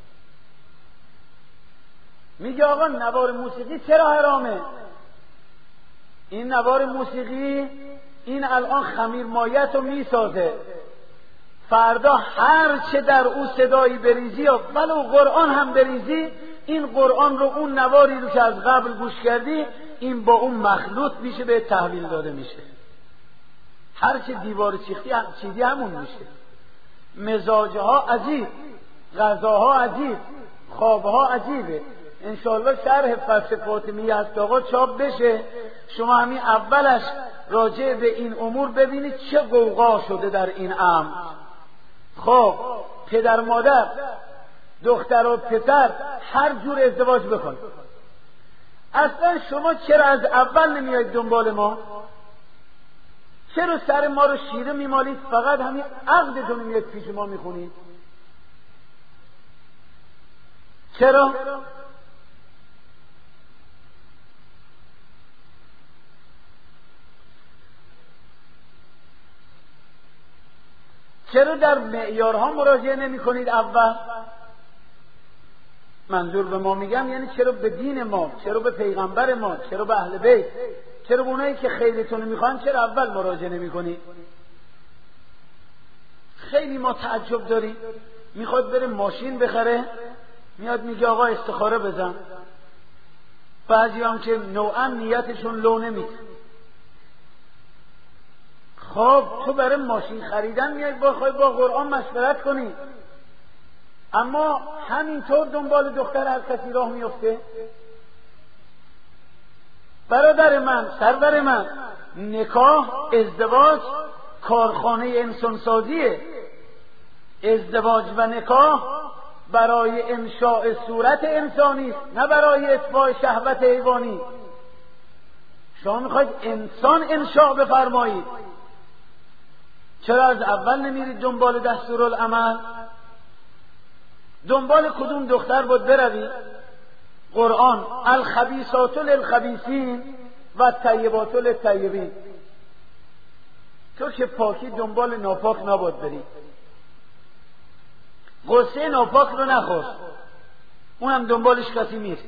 میگه آقا نوار موسیقی چرا حرامه؟ این نوار موسیقی این الان خمیر مایت رو میسازه، فردا هر چه در او صدایی بریزی یا ولو قرآن هم بریزی، این قرآن رو اون نواری رو که از قبل گوش کردی این با اون مخلوط میشه، به تحویل داده میشه. هر چه دیوار چیدی همون میشه. مزاجها عجیب، غذاها عجیب، خوابها عجیبه. انشاءالله شرح فصل فاطمیه هست آقا چاپ بشه، شما همین اولش راجع به این امور ببینید چه غوغا شده در این امر. خب پدر مادر، دختر و پسر هر جور ازدواج بکن، اصلا شما چرا از اول نمیایید دنبال ما؟ چرا سر ما رو شیره میمالید؟ فقط همین عقدتون میاد پیش ما میخونید. چرا؟ چرا در معیارها مراجعه نمی کنید اول؟ منظور به ما میگم یعنی چرا به دین ما، چرا به پیغمبر ما، چرا به اهل بیت، چرا به اونایی که خیرتون میخوان چرا اول مراجعه نمی کنید؟ خیلی ما تعجب داریم. میخواد بره ماشین بخره، میاد میگه آقا استخاره بزن. بعضی هم که نوعا نیتشون لو نمیده. خب تو برای ماشین خریدن میای بخوای با قرآن مشورت کنی، اما همینطور دنبال دختر هر کسی راه میفته. برادر من، سرور من، نکاح، ازدواج کارخانه انسانسازیه. ازدواج و نکاح برای انشاء صورت انسانی است، نه برای اتباع شهوت حیوانی. شما میخواید انسان انشاء بفرمایید، چرا از اول نمیرید دنبال دستورالعمل؟ دنبال کدوم دختر بود بروید؟ قرآن الخبیثات للخبیثین و الطیبات للطیبین. تو که پاکی دنبال ناپاک نباید بری. قصه ناپاک رو نخور، اونم دنبالش کسی میره.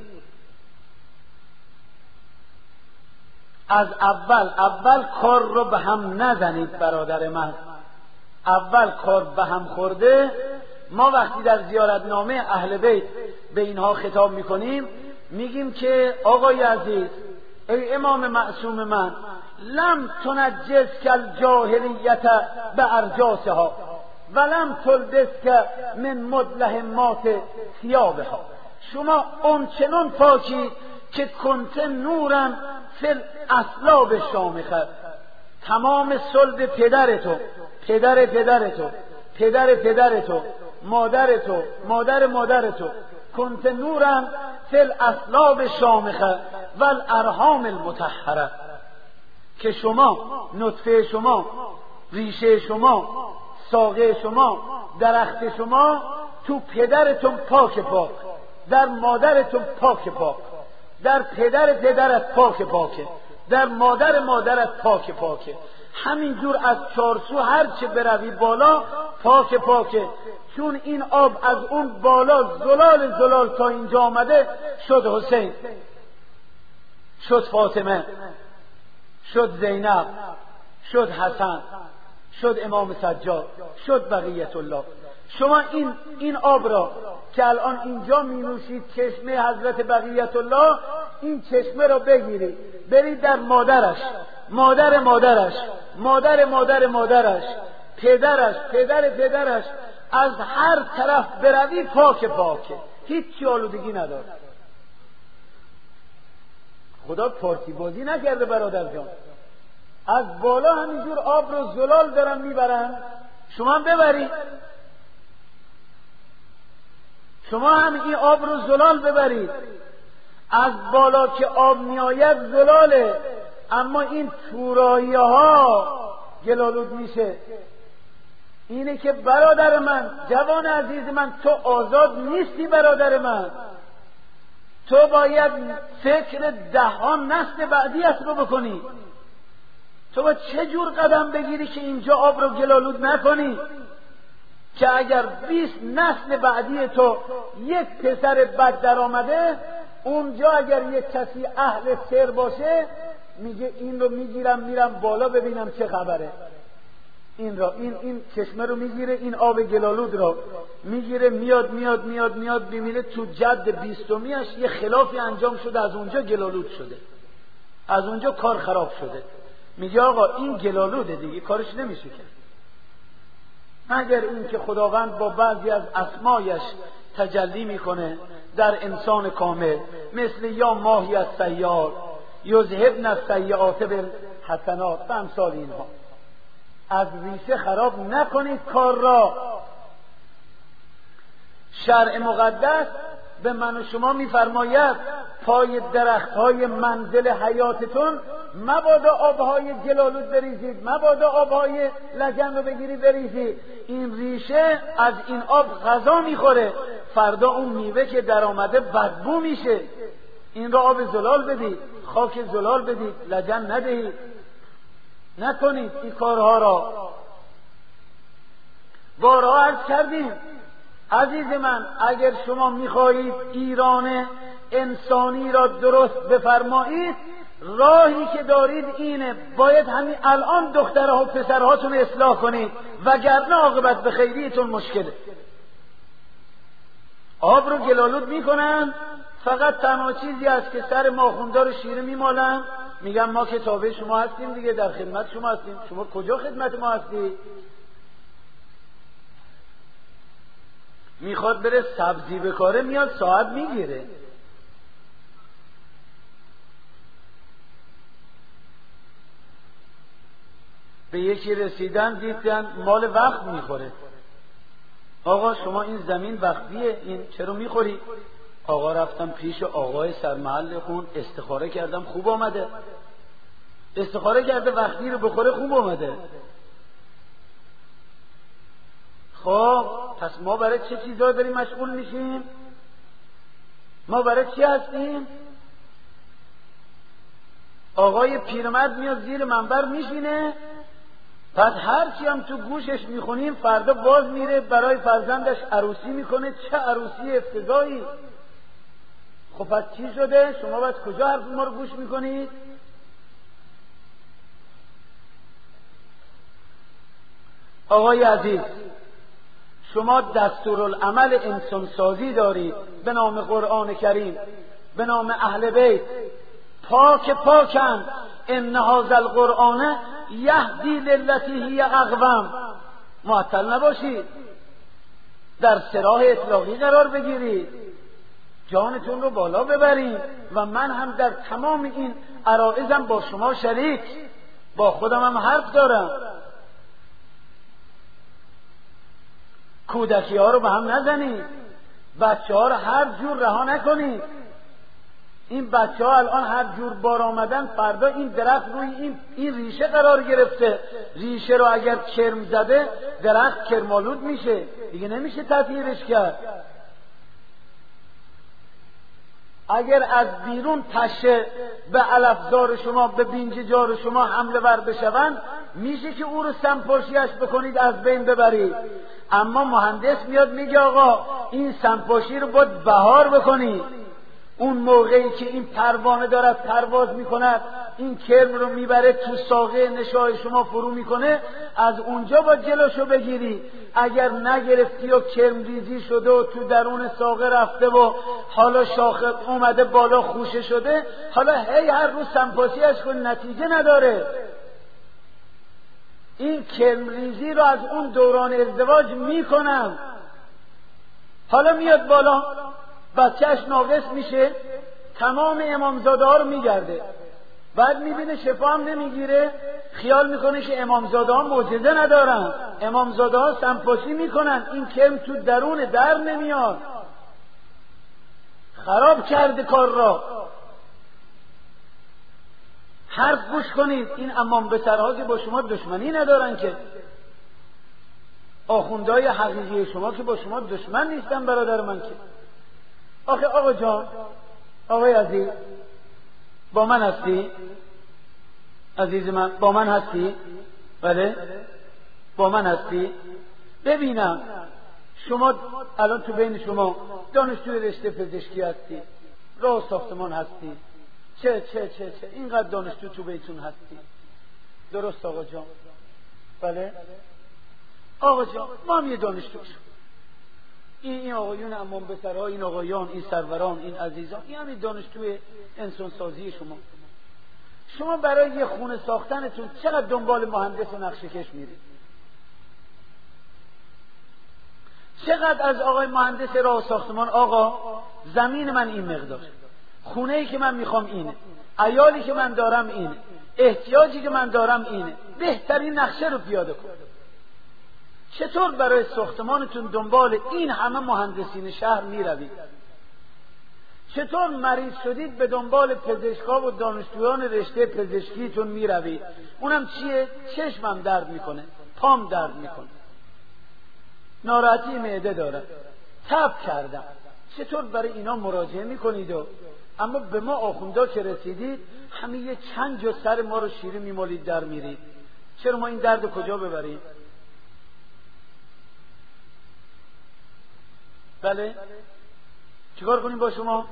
از اول کار رو به هم نزنید برادر من. اول کار به هم خورده. ما وقتی در زیارتنامه اهل بیت به اینها خطاب میکنیم میگیم که آقای عزیز، ای امام معصوم من، لم تنجز کل جاهلیت به ارجاسها ولم تلبس که من مدلهمات ثیابها. شما اونچنان پاکی که کنت نورن فی اصلاب شامخه. تمام صلب پدرتو، پدر پدرتو، پدر پدرتو، مادرتو، مادر مادرتو، کنت نورن فی الاصلاب شامخه و الارحام المطهره. که شما، نطفه شما، ریشه شما، ساقه شما، درخت شما تو پدرتون پاک پاک، در مادرتون پاک پاک، در پدر پدرت پاک پاکه، در مادر مادرت پاک پاکه. همینجور از چارسو هر چه بروی بالا پاک پاکه، چون این آب از اون بالا زلال زلال تا اینجا آمده، شد حسین، شد فاطمه، شد زینب، شد حسن، شد امام سجاد، شد بقیت الله. شما این آب را که الان اینجا می نوشید، چشمه حضرت بقیت الله، این چشمه را بگیرید برید در مادرش، مادر مادرش، مادر مادر مادرش، پدرش، پدر پدرش، از هر طرف بروی پاک پاکه، هیچ آلودگی نداره. خدا پارتی بازی نکرده برادر جان. از بالا همینجور آب رو زلال دارن میبرن، شما هم ببرید، شما هم این آب رو زلال ببرید. از بالا که آب میآید زلاله، اما این تورایی ها گلالود میشه. اینه که برادر من، جوان عزیز من، تو آزاد نیستی برادر من. تو باید فکر دهان نسل بعدی است رو بکنی. تو باید چه جور قدم بگیری که اینجا آب رو گلالود نکنی، که اگر 20 نسل بعدی تو یک پسر بد در آمده، اونجا اگر یک کسی اهل سر باشه میگه این رو میگیرم میرم بالا ببینم چه خبره. این چشمه رو میگیره، این آب گلالود رو میگیره، میاد ببینه تو جد 20میش یه خلافی انجام شده، از اونجا گلالود شده، از اونجا کار خراب شده. میگه آقا این گلالوده دیگه، کارش نمیشه کرد، مگر این که خداوند با بعضی از اسمایش تجلی میکنه در انسان کامل، مثل یا ماهی از سیار یذهبن السیئات بالحسنات و امثال اینها. از ریشه خراب نکنید کار را. شرع مقدس به من و شما میفرماید پای درختهای منزل حیاتتون مبادا آبهای گلالود بریزید، مبادا آبهای لجن رو بگیری بریزید. این ریشه از این آب غذا میخوره، فردا اون میوه که در آمده بدبو میشه. این را آب زلال بدید، خاک زلال بدید، لجن ندهید. نکنید این کارها را. بارها عرض کردیم عزیز من، اگر شما میخواهید ایران انسانی را درست بفرمایید، راهی که دارید اینه، باید همین الان دخترها و پسرهاتون اصلاح کنید، وگرنه عاقبت به خیریتون مشکله. آب رو گلالود میکنن، فقط تنها چیزی است که سر ماخوندار شیره میمالن، میگن ما که تابع شما هستیم دیگه، در خدمت شما هستیم. شما کجا خدمت ما هستی؟ میخواد بره سبزی بکاره، میاد ساعت میگیره. به یکی رسیدن دیدن مال وقت میخوره. آقا شما این زمین وقتیه، این چرا میخوری؟ آقا رفتم پیش آقای سرمحل خون استخاره کردم، خوب آمده. استخاره کرده وقتی رو بخوره، خوب آمده. خب پس ما برای چه چیزایی داریم مشغول میشیم؟ ما برای چی هستیم؟ آقای پیرمرد میاد زیر منبر میشینه، بعد هرچی هم تو گوشش میخونیم فردا باز میره برای فرزندش عروسی میکنه. چه عروسی افتضاحی! خب پس چی شده؟ شما باید کجا حرف ما رو گوش میکنید؟ آقای عزیز، شما دستورالعمل انسانسازی دارید به نام قرآن کریم، به نام اهل بیت. پاکن ان هذا القرآن یهدی للتی هی اقوم. معطل نباشید، در سراح اطلاقی قرار بگیرید، جانتون رو بالا ببرید. و من هم در تمام این عرائضم با شما شریک، با خودم هم حرف دارم. کودکی ها رو به هم نزنید، بچه ها رو هر جور رها نکنید. این بچه ها الان هر جور بار آمدن، فردا این درخت روی این ریشه قرار گرفته. ریشه رو اگر کرم زده درخت کرمالود میشه دیگه، نمیشه تطهیرش کرد. اگر از بیرون پشه به علفزار شما، به بینججار شما حمله ور بشوند، میشه که او رو سمپاشیش بکنید، از بین ببرید. اما مهندس میاد میگه آقا این سمپاشی رو باید بهار بکنید. اون موقعی که این پروانه دارد پرواز میکند، این کرم رو میبره تو ساقه نشای شما فرو میکنه، از اونجا باید جلوشو بگیری. اگر نگرفتی و کرم ریزی شده و تو درون ساقه رفته و حالا شاخه اومده بالا خوشه شده، حالا هر روز سمپاسیش کن، نتیجه نداره. این کرم ریزی رو از اون دوران ازدواج میکنم، حالا میاد بالا، بچهش ناقص میشه، تمام امامزاده ها رو میگرده. بعد میبینه شفا هم نمیگیره، خیال میکنه که امامزاده ها معجزه ندارن، امامزاده ها سنپاسی میکنن، این کرم تو درون در نمیاد. خراب کرده کار را. حرف گوش کنید، این امام بسرها که با شما دشمنی ندارن که، آخوندهای حقیقی شما که با شما دشمن نیستن برادر من که. آخه آقا جان، آقای عزیز، با من هستی؟ عزیز من با من هستی؟ بله با من هستی؟ ببینم شما الان تو بین شما دانشجوی رشته پزشکی هستی، راه ساختمان هستی، چه اینقدر دانشجو تو بیتون هستی، درست آقا جان؟ بله آقا جان، ما هم یه دانشجو این آقایون امام بسرها، این آقایان، این سروران، این عزیزان، این همین دانشجوی انسانسازی شما برای یه خونه ساختنتون چقدر دنبال مهندس و نقشه کش میرید؟ چقدر از آقای مهندس راه ساختمان، آقا زمین من این مقدار، خونه‌ای که من میخوام اینه، عیالی که من دارم اینه، احتیاجی که من دارم اینه، بهترین نقشه رو پیاده کن. چطور برای ساختمانتون دنبال این همه مهندسین شهر میروید؟ چطور مریض شدید به دنبال پزشکا و دانشجویان رشته پزشکیتون میروید؟ اونم چیه؟ چشمم درد میکنه، پام درد میکنه، ناراحتی معده دارم، تب کردم. چطور برای اینا مراجعه میکنید؟ اما به ما آخوندا که رسیدید همین یه چند جا سر ما رو شیره میمالید در میرید. چرا ما این درد کجا ببریم؟ بله چیکار کنیم با شما؟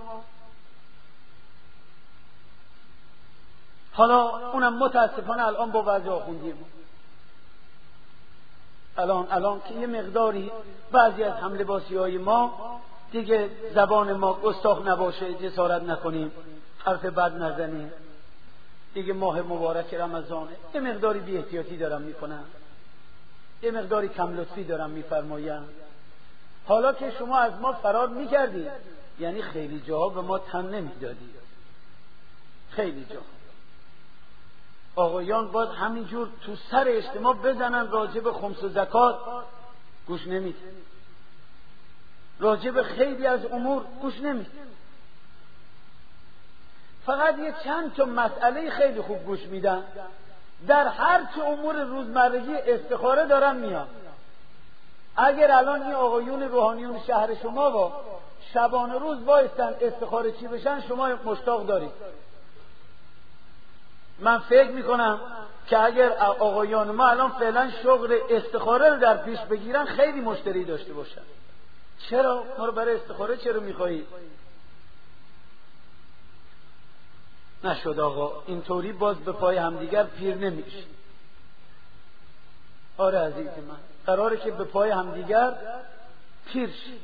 حالا اونم متاسفانه الان با وضع آخوندی ما الان که یه مقداری بعضی از هم لباسی های ما دیگه زبان ما گستاخ نباشه، جسارت نکنیم، حرف بد نزنیم، دیگه ماه مبارک رمضانه، یه مقداری بی احتیاطی دارم میکنم، یه مقداری کم لطفی دارم میفرمایم. حالا که شما از ما فرار میکردید، یعنی خیلی جاها به ما تن نمیدادید، خیلی جاها آقایان باید همینجور تو سر اجتماع بزنن راجع به خمس و زکات، گوش نمید، راجع به خیلی از امور گوش نمید، فقط یه چند تا مسئله خیلی خوب گوش میدن. در هر چه امور روزمرگی استخاره دارن میان. اگر الان این آقایون روحانیون شهر شما با شبانه روز وایستن استخاره چی بشن، شما مشتاق دارید. من فکر میکنم که اگر آقایان ما الان فعلا شغل استخاره رو در پیش بگیرن خیلی مشتری داشته باشن. چرا؟ ما رو برای استخاره چرا میخواهید؟ نشد آقا، اینطوری باز به پای همدیگر پیر نمیشه. آره عزیز من، قراره که به پای همدیگر پیر شید.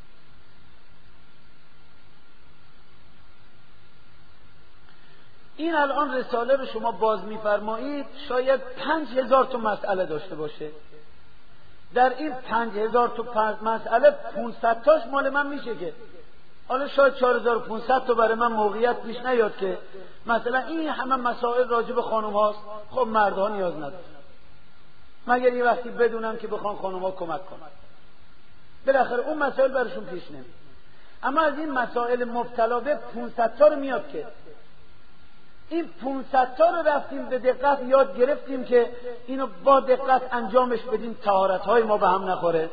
این الان رساله رو شما باز میفرمایید، شاید 5000 تا مسئله داشته باشه. در این 5000 تا مسئله 500 تاش مال من میشه که حالا شاید 4500 تا برای من موقعیت پیش نیاد که مثلا این همه مسائل راجع به خانم هاست، خب مردها نیاز نداره، مگر یه وقتی بدونم که بخوان خانم ها کمک کنن، بالاخره اون مسائل برشون پیش نمیاد. اما از این مسائل مبتلا به 500 تا رو میاد که این 500 تا رو رفتیم به دقت یاد گرفتیم که اینو با دقت انجامش بدیم طهارت های ما به هم نخوره.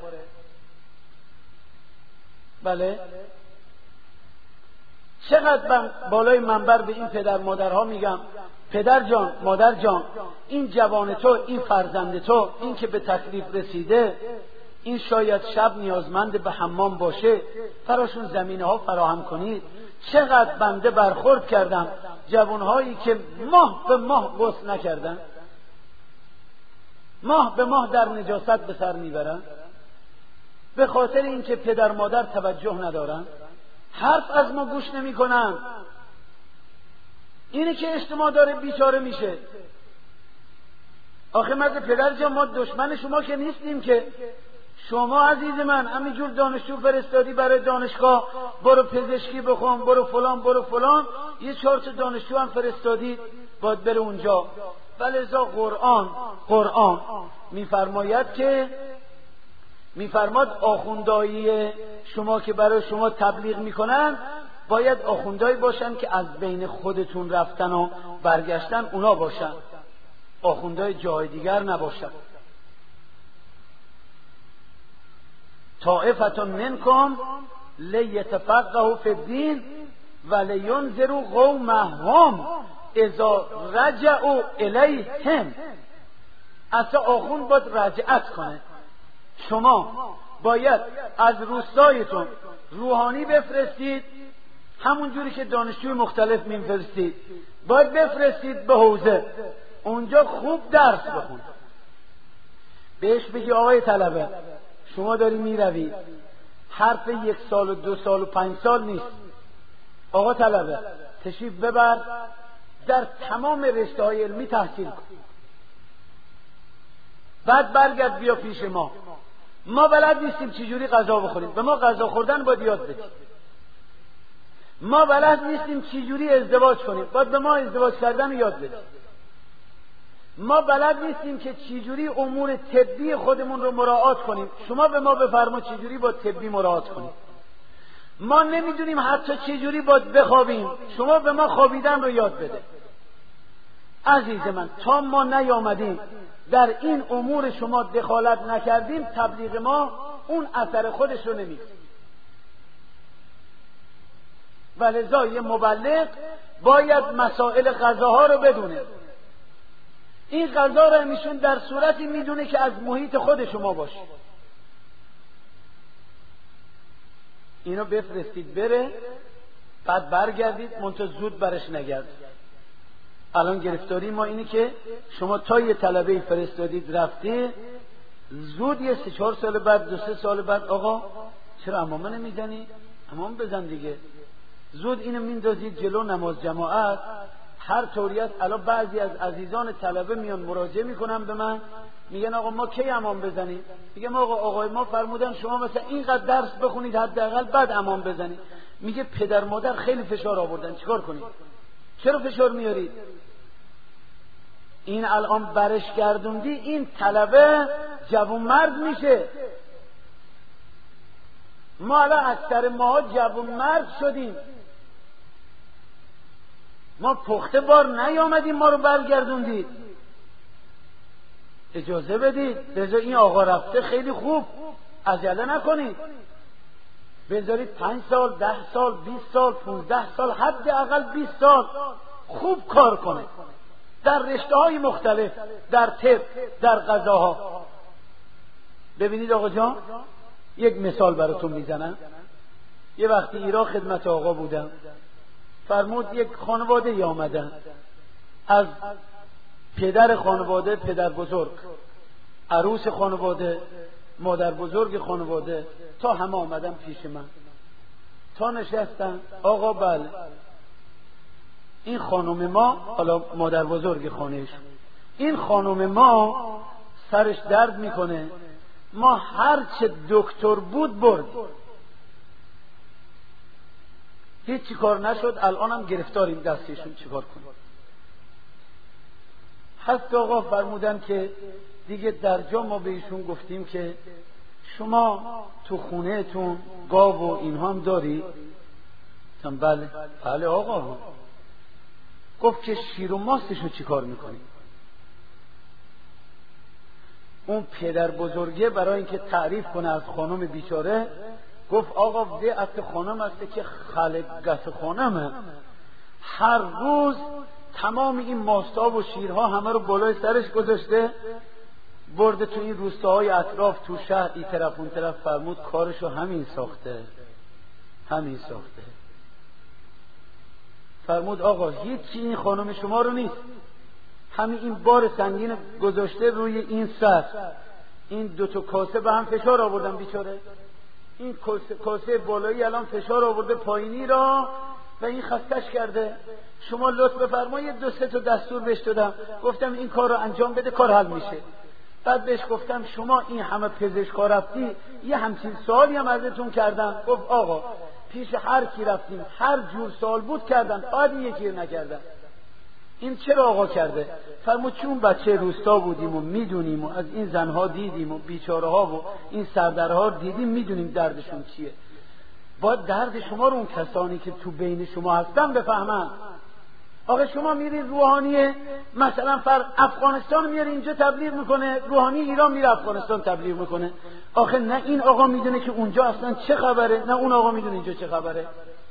بله چقدر من بالای منبر به این پدر مادرها میگم، پدر جان، مادر جان، این جوان تو، این فرزند تو، این که به تکلیف رسیده، این شاید شب نیازمند به حمام باشه، براشون زمینه ها فراهم کنید. چقدر بنده برخورد کردم جوانهایی که ماه به ماه غسل نکردن، ماه به ماه در نجاست به سر میبرن، به خاطر اینکه پدر مادر توجه ندارن، حرف از ما گوش نمی کنن. اینه که اجتماع داره بیچاره میشه. آخه مگه پدر جان ما دشمن شما که نیستیم که؟ شما عزیز من همینجور دانشجو فرستادی برای دانشگاه، برو پزشکی بخون، برو فلان برو فلان، یه 4 تا دانشجو هم فرستادی، باید بره اونجا. ولذا قرآن میفرماید که آخوندایی شما که برای شما تبلیغ میکنن باید آخوندایی باشن که از بین خودتون رفتن و برگشتن اونا باشن، آخوندای جای دیگر نباشن. طائفة منکم لیتفقهوا فی الدین ولینذروا قومهم اذا رجعوا الیهم. اصلا آخوند باید رجعت کنه. شما باید از روستایتون روحانی بفرستید، همون جوری که دانشجوی مختلف میفرستید، باید بفرستید به حوزه، اونجا خوب درس بخون. بهش بگی آقای طلبه شما داری میروی، حرف 1 سال و 2 سال و 5 سال نیست. آقا طلبه تشریف ببر در تمام رشته های علمی تحصیل کن، بعد برگرد بیا پیش ما بلد نیستیم چجوری غذا بخوریم، به ما غذا خوردن باید یاد بدیم. ما بلد نیستیم چجوری ازدواج کنیم، باید به ما ازدواج کردن یاد بدیم. ما بلد نیستیم که چجوری امور طبی خودمون رو مراعات کنیم، شما به ما بفرما چجوری باید طبی مراعات کنیم. ما نمیدونیم حتی چجوری باید بخوابیم، شما به ما خوابیدن رو یاد بده. عزیز من تا ما نیامدیم در این امور شما دخالت نکردیم، تبلیغ ما اون اثر خودش رو نمیده. ولذا یه مبلغ باید مسائل غذاها رو بدونه. این غذا رو همیشون در صورتی میدونه که از محیط خود شما باشه. اینو بفرستید بره، بعد برگردید، منتها زود برش نگردید. الان گرفتاری ما اینه که شما تا یه طلبه فرستادید رفته، زود یه 3-4 سال بعد 2-3 سال بعد آقا چرا امامه نمیزنی؟ امام بزن دیگه. زود اینو میندازید جلو نماز جماعت. هر طوریت الان بعضی از عزیزان طلبه میان مراجعه میکنن به من، میگن آقا ما کی امام بزنیم؟ میگم آقای ما فرمودن شما مثلا اینقدر درس بخونید حداقل بعد امام بزنید. میگه پدر مادر خیلی فشار آوردن، چیکار کنید؟ چرا فشار میارید؟ این الان برش گردوندی، این طلبه جوان مرد میشه. ما الان اکثر ما جوان مرد شدیم، ما پخته بار نیامدیم، ما رو برگردوندید. اجازه بدید، بذار این آقا رفته خیلی خوب، عجله نکنید، بذارید 5 سال 10 سال 20 سال 15 سال حداقل 20 سال خوب کار کنه در رشته های مختلف، در طب، در غذاها. ببینید آقا جان، یک مثال براتون میزنم. یه وقتی ایران خدمت آقا بودم، فرمود یک خانواده ای آمدن، از پدر خانواده، پدر بزرگ، عروس خانواده، مادر بزرگ خانواده، تا همه آمدن پیش من، تا نشستن. آقا بله این خانم ما، حالا مادر بزرگ خانهش، این خانم ما سرش درد میکنه، ما هر چه دکتر بود برد، هیچ کار نشد، الان هم گرفتاریم دستشون، چیکار کنیم؟ حتی آقا فرمودن که دیگه در جا ما به ایشون گفتیم که شما تو خونهتون گاو و اینها هم داری؟ بله آقا. گفت که شیر و ماستشو چیکار میکنی؟ اون پدر بزرگه برای اینکه تعریف کنه از خانم بیچاره، گفت آقا ویعت خانم است که خلقت خانمه، هر روز تمام این ماستا و شیرها همه رو بالای سرش گذاشته، برده تو این روستاهای اطراف، تو شهر، این طرف اون طرف. فرمود کارشو همین ساخته. فرمود آقا هیچی این خانم شما رو نیست، همین این بار سنگین گذاشته روی این سر، این 2 تا کاسه به هم فشار آوردن بیچاره، این کاسه بالایی الان فشار آورده پایینی را و این خستش کرده. شما لطف بفرمایید 2-3 تا دستور بهش دادم، گفتم این کار رو انجام بده، کار حل میشه. بعد بهش گفتم شما این همه پزشکا رفتی، یه همچین سوالی هم ازتون کردن؟ گفت آقا پیش هر کی رفتیم هر جور سوال بود کردن، فقط این یکی نکردن. این چرا آقا کرده؟ فرمود چون بچه روستا بودیم و میدونیم و از این زنها دیدیم و بیچاره ها و این سردرها دیدیم، میدونیم دردشون چیه. باید درد شما رو اون کسانی که تو بین شما هستن بفهمن. آقا شما میرید روحانی مثلا افغانستان میاره اینجا تبلیغ میکنه، روحانی ایران میره افغانستان تبلیغ میکنه. آخه نه این آقا میدونه که اونجا اصلا چه خبره، نه اون آقا میدونه اینجا چه خبره.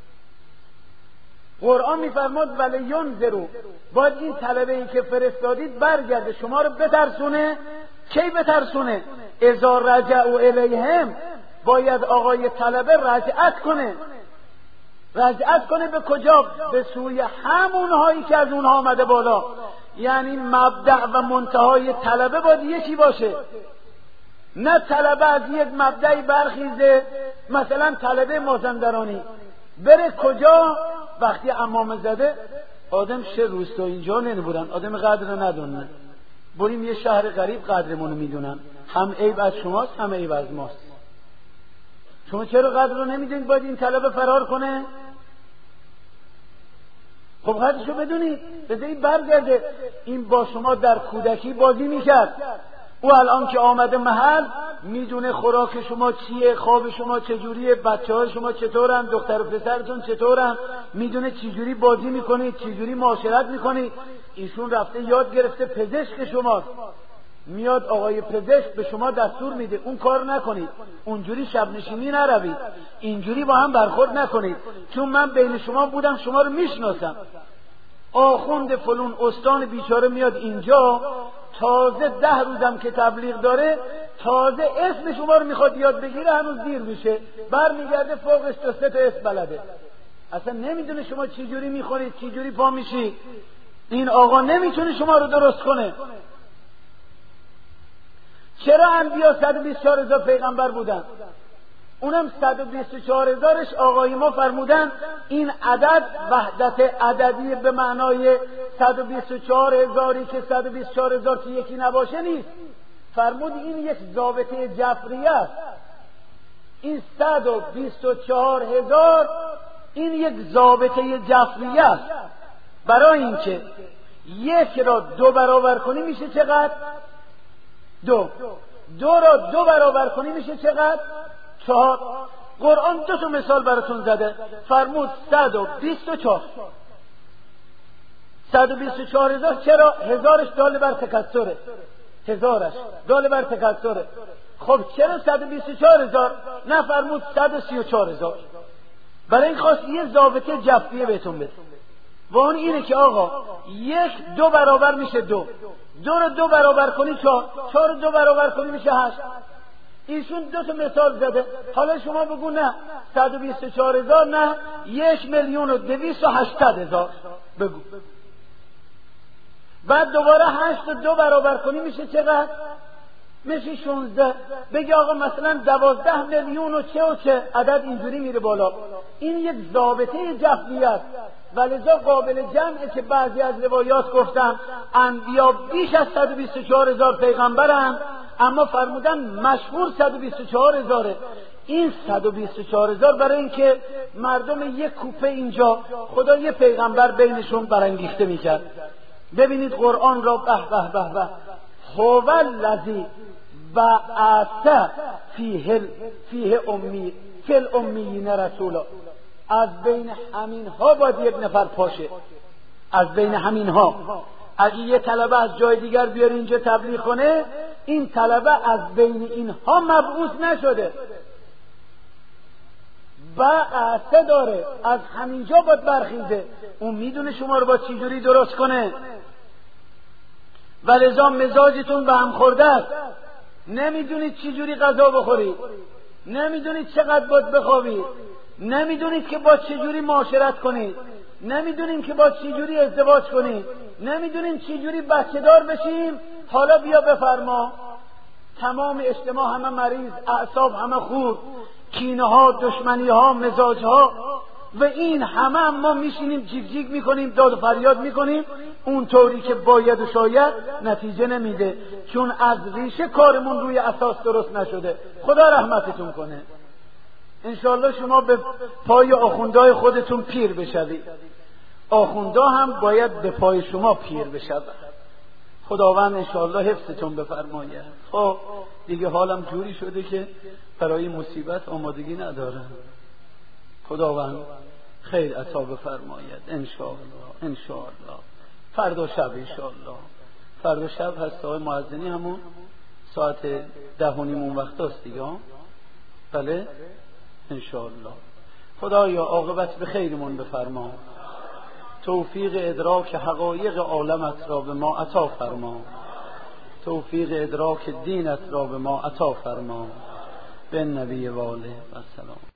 قرآن میفرماد ولی ینذروا، باید این طلبه ای که فرستادید برگرده شما رو بترسونه. کی بترسونه؟ اذا رجعوا الیهم، باید آقای طلبه رجعت کنه. رجعت کنه به کجا؟ به سوی همونهایی که از اونها آمده بالا. یعنی مبدأ و منتهای طلبه باید یکی باشه، نه طلبه از یک مبدأی برخیزه. مثلا طلبه مازندرانی بره کجا؟ وقتی عمامه زده آدم شه روستا اینجا نمیبودن، آدم قدر ندونن، بریم یه شهر غریب قدرمونو میدونن. هم عیب از شماست هم عیب از ماست. شما چرا قدر رو نمیدونید؟ باید این طلبه فرار کنه. خب قدرشو بدونید، بذارید برگرده. این با شما در کودکی بازی میکرد، او الان که آمده محل میدونه خوراک شما چیه، خواب شما چجوریه، بچه های شما چطورن، دختر و پسرتون چطورن، میدونه چجوری بازی میکنید، چجوری معاشرت میکنید. ایشون رفته یاد گرفته پزشک شماست، میاد آقای پزشک به شما دستور میده اون کار نکنید، اونجوری شب نشینی نروید، اینجوری با هم برخورد نکنید، چون من بین شما بودم شما رو میشناسم. آخوند فلون استان بیچاره میاد اینجا، تازه 10 روزم که تبلیغ داره، تازه اسم شما رو میخواد یاد بگیره، هنوز دیر میشه، برمیگرده فوقش 2-3 تا اسم بلده. اصلا نمیدونه شما چی جوری میخورید، چی جوری پا میشید. این آقا نمیتونه شما رو درست کنه. چرا انبیا 124,000 پیغمبر بودن؟ اونم 124,000ش آقای ما فرمودن این عدد وحدت عددی به معنای 124,000 که 124,000 که یکی نباشه نیست. فرمود این یک ضابطه جفریه است. این 124,000 این یک ضابطه جفریه است. برای اینکه یک را 2 برابر کنی میشه چقدر؟ 2. 2 را 2 برابر کنی میشه چقدر؟ 4. قرآن 2 تا مثال براتون زده، فرمود 124. 124,000 چرا؟ 1000ش دال بر تکسره، 1000ش دال بر تکسره. خب چرا 124,000 نه فرمود 134,000؟ برای این خواست یه ضابطه جفریه بهتون بده و اون اینه که آقا 1 2 برابر میشه 2، 2 رو 2 برابر کنی 4، 4 رو 2 برابر کنی میشه 8. ایشون 2 تا مثال زده. حالا شما بگو نه 124,000 نه 1,280,000 بگو. بعد دوباره 8 رو 2 برابر کنی میشه چقدر؟ میشه 16. بگی آقا مثلا 12 میلیون و چه عدد اینجوری میره بالا. این یک ضابطه جفری است و لذا قابل جمعه که بعضی از روایات گفتن انبیا بیش از 124,000 پیغمبرن، اما فرمودن مشهور 124,000. این 124,000 برای اینکه مردم یک کوپه اینجا خدا یه پیغمبر بینشون برانگیخته میکرد. ببینید قرآن را به به به به هو الذی بعث فیه الامیین رسولا. از بین همین ها باید یک نفر پاشه، از بین همین ها. اگه یه طلبه از جای دیگر بیاره اینجا تبلیغ کنه، این طلبه از بین اینها مبعوث نشده، بعثه داره، از همینجا باید برخیزه. اون میدونه شما رو با چی جوری درست کنه. ولذا مزاجتون به هم خورده است، نمیدونید چی جوری غذا بخورید، نمیدونید چقدر باید بخوابید، نمیدونید که با چه جوری معاشرت کنید، نمیدونید که با چه جوری ازدواج کنید، نمیدونید چه جوری بچه دار بشیم. حالا بیا بفرما تمام اجتماع همه مریض، اعصاب همه خور، کینه ها، دشمنی ها، مزاج ها و این همه ما میشینیم جیگ جیگ میکنیم، داد و فریاد میکنیم، اون طوری که باید و شاید نتیجه نمیده، چون از ریشه کارمون روی اساس درست نشده. خدا رحمتتون کنه. انشاءالله شما به پای آخوندهای خودتون پیر بشوید. آخوندا هم باید به پای شما پیر بشود. خداوند انشاءالله حفظتون بفرماید. خب دیگه حالم جوری شده که برای مصیبت آمادگی ندارم. خداوند خیر عطا بفرماید انشاءالله. فردا شب انشاءالله. فردا شب هست آقای معزنی، همون ساعت 10:30 اون وقت هست دیگه. بله انشاءالله. خدایا عاقبت به خیرمون بفرما، توفیق ادراک حقایق عالمت را به ما عطا فرما، توفیق ادراک دینت را به ما عطا فرما. به نبی و آله و سلام.